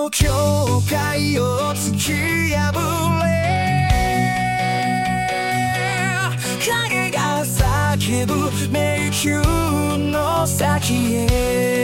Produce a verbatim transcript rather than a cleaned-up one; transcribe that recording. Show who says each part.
Speaker 1: の境界を突き破れ、影が叫ぶ迷宮の先へ